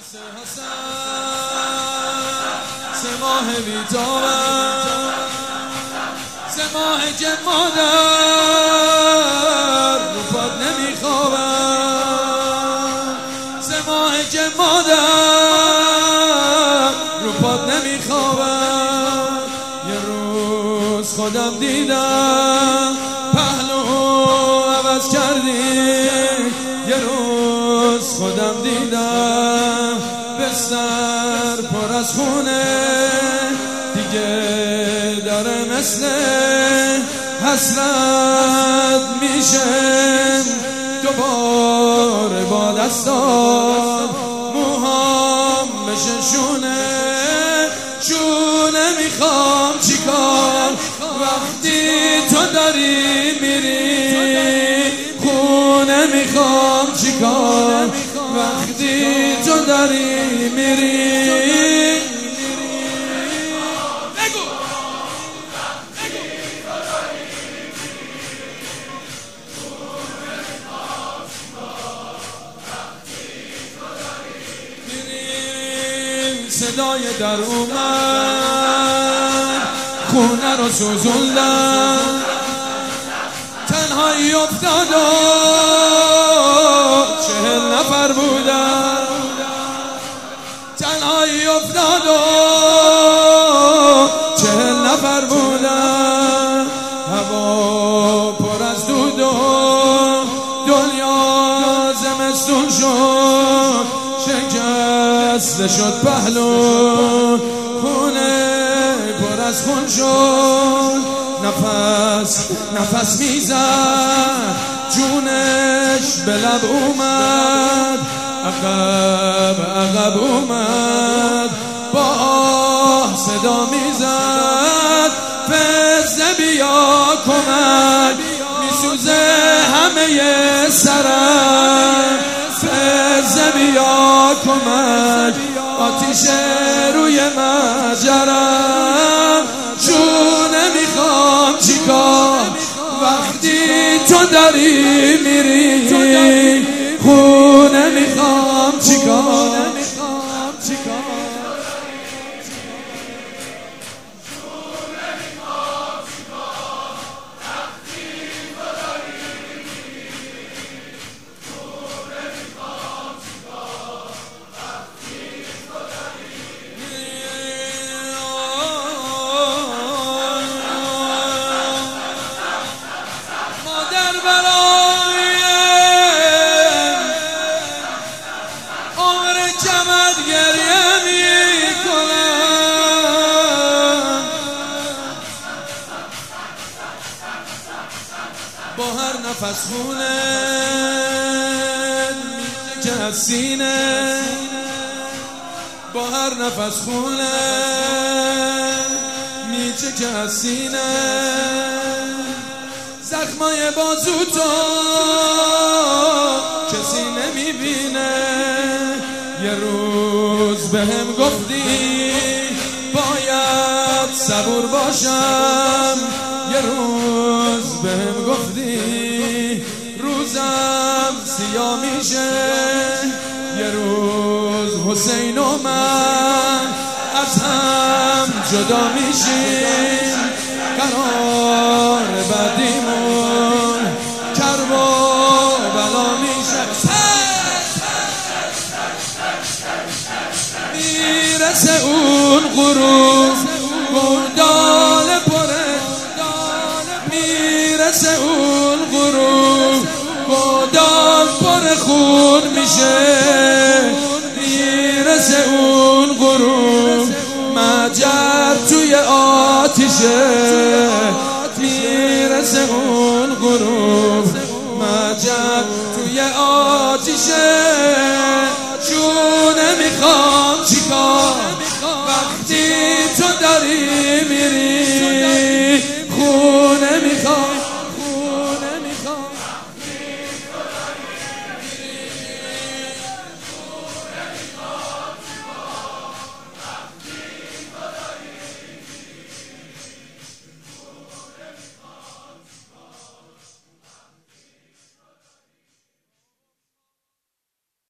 سه ماه بی‌تابم، سه ماه که مادر رو پات نمیخوابم، سه ماه که مادر رو پات نمیخوابم. یه روز خودم دیدم پهلو عوض کردی، یه روز خودم دیدم بستر پر از خونه، دیگه داره مثل حسرت میشم دوباره با دستات موهام بشه شونه میخوام چیکار وقتی تو داری میری خونه، میخوام چیکار وقتی تو داری میری. صدای در اومد خونه رو سوزوندن، تنهایی افتاد و 40 نفر بودن، تنهایی افتاد و 40 نفر بودن. هوا پر از دود و دنیا زمستون شد، شکسته شد پهلو، خونه پر از خون شد، نفس میزد جونش به لب اومد، عقب اومد با آه صدا میزد فزه بیا کمک، میسوزه همه سرم، فزه بیا کمک آتیش روی مجرم، جونه میخوام چیکار وقتی تو داری میری خونه، میخوام چیکار با هر نفس خونه که از سینه، با هر نفس خونه میچه که از سینه، زخمای بازو تو کسی نمیبینه. یه روز بهم گفتی باید صبور باشم، یه روز بهم گفتی روزم سیاه میشه، یه روز حسین و من از هم جدا میشیم، قرار بعدیمون کرب و بلا میشه. میرسه اون غروب گردال پره، میرسه اون غروب گردال پر خون میشه، میرسه اون غروب مجر توی آتیشه، میرسه اون غروب مجر توی آتیشه، جونه میخواد